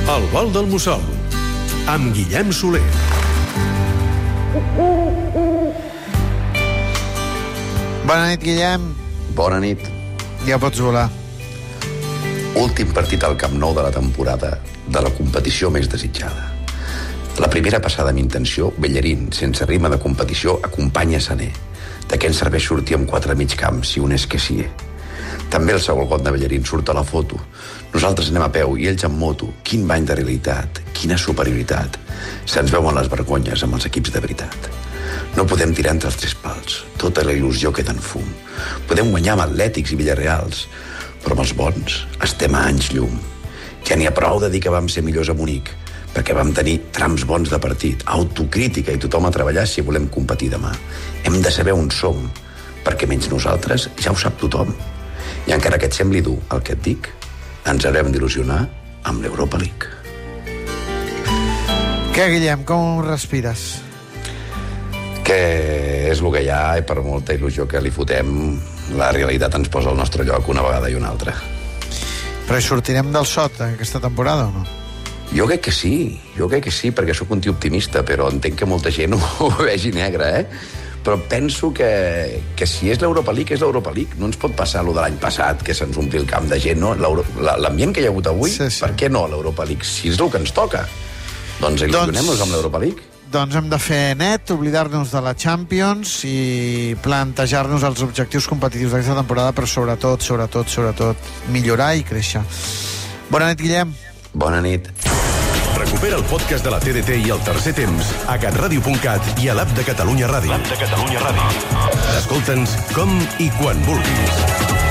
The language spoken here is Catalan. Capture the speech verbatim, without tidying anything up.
El vol del Mussol, amb Guillem Soler. Bona nit, Guillem. Bona nit. Ja pots volar. Últim partit al Camp Nou de la temporada de la competició més desitjada. La primera passada amb intenció, Bellerín, sense ritme de competició, acompanya Sané. De què ens serveix sortir amb quatre mig camps si un és que sí. També el segon gol de Bellerín surt a la foto. Nosaltres anem a peu i ells en moto. Quin bany de realitat, quina superioritat. Se'ns veuen les vergonyes amb els equips de veritat. No podem tirar entre els tres pals. Tota la il·lusió queda en fum. Podem guanyar amb Atlètics i Villarreals, però amb els bons estem a anys llum. Ja n'hi ha prou de dir que vam ser millors a Munic, perquè vam tenir trams bons de partit, autocrítica i tothom a treballar si volem competir demà. Hem de saber on som, perquè menys nosaltres ja ho sap tothom. I encara que et sembli dur el que et dic, ens haurem d'il·lusionar amb l'Europa League. Què, Guillem, com respires? Que és el que hi ha i per molta il·lusió que li fotem, la realitat ens posa al nostre lloc una vegada i una altra. Però hi sortirem del sot aquesta temporada o no? Jo crec que sí, jo crec que sí, perquè sóc un tio optimista, però entenc que molta gent ho vegi negre, eh? Però penso que, que si és l'Europa League, és l'Europa League. No ens pot passar allò de l'any passat, que se'ns ompli el camp de gent, no? L'ambient que hi ha hagut avui, sí, sí. Per què no l'Europa League? Si és el que ens toca, doncs il·lusionem-nos doncs, amb l'Europa League. Doncs hem de fer net, oblidar-nos de la Champions i plantejar-nos els objectius competitius d'aquesta temporada, però sobretot, sobretot, sobretot, millorar i créixer. Bona nit, Guillem. Bona nit. Recupera el podcast de la T D T i el tercer temps a catradio punt cat i a l'app de Catalunya Ràdio. L'app de Catalunya Ràdio. Escolta'ns com i quan vulguis.